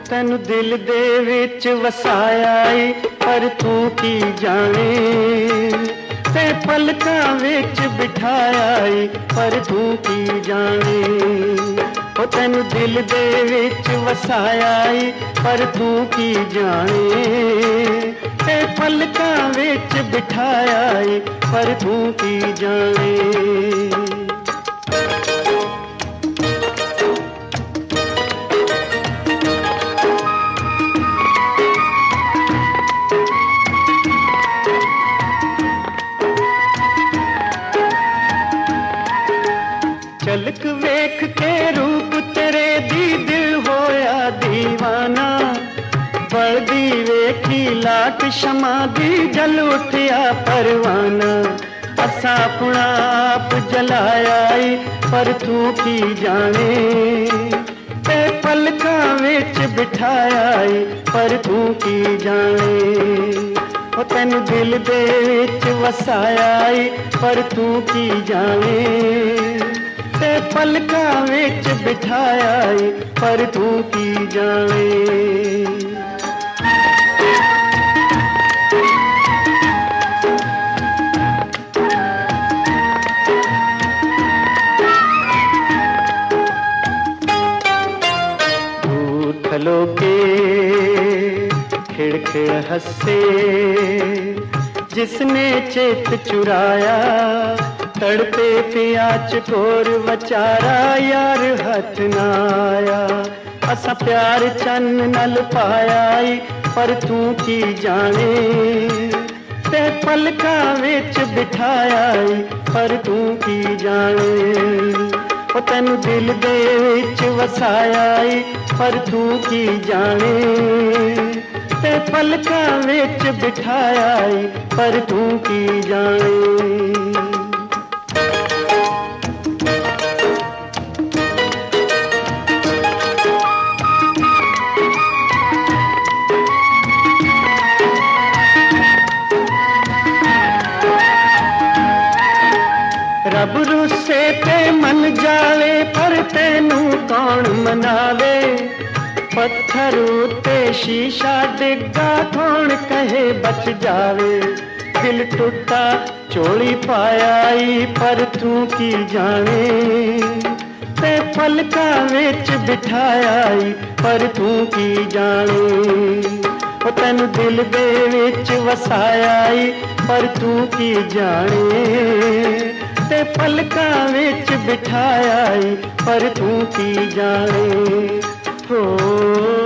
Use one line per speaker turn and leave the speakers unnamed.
ਤੈਨੂੰ ਦਿਲ ਦੇ ਵਿੱਚ ਵਸਾਇਆ ਈ ਪਰ ਤੂੰ ਕੀ ਜਾਣੇ ਤੇ ਪਲਕਾਂ ਵਿੱਚ ਬਿਠਾਇਆ ਈ ਪਰ ਤੂੰ ਕੀ ਜਾਣੇ ਉਹ ਤੈਨੂੰ ਦਿਲ ਦੇ ਵਿੱਚ ਵਸਾਇਆ ਈ ਪਰ ਤੂੰ ਕੀ ਜਾਣੇ ਤੇ ਪਲਕਾਂ ਵਿੱਚ ਬਿਠਾਇਆ ਈ ਪਰ ਤੂੰ ਕੀ ਜਾਣੇ झलक वेख के रूप तेरे दी दिल होया दीवाना बढ़दी वेखी लाट शमा दी जल उठया परवाना असा अपना आप जलाया पर तू की जाने ते पलकां विच बिठाया पर तू की जाने ओ तैनू दिल दे विच वसाया पर तू की जाने ते पलकां विच बिठाया पर तू की जाने खलो के खिड़खिड़ हंसे जिसने चेत चुराया तड़पे पिया चकोर बचारा यार हथ न आया असा प्यार चन नल पाया पर तू की जाने ते पलकां विच बिठाया पर तू की जाने ओ तैनू दिल दे विच वसाया पर तू की जाने ते पलकां विच बिठाया पर तू की जाने रब रुस्से ते मन जावे पर तेनू कौन मनावे पत्थर उत्ते शीशा डिग्गा कौन कहे बच जावे दिल टूटा चोली पाया पर तू की जाने ते पलकां विच बिठाया पर तू की जाने ओ तैनू दिल दे विच वसाया पर तू की जाने ते पलकां विच बिठाया पर तू की जाने हो।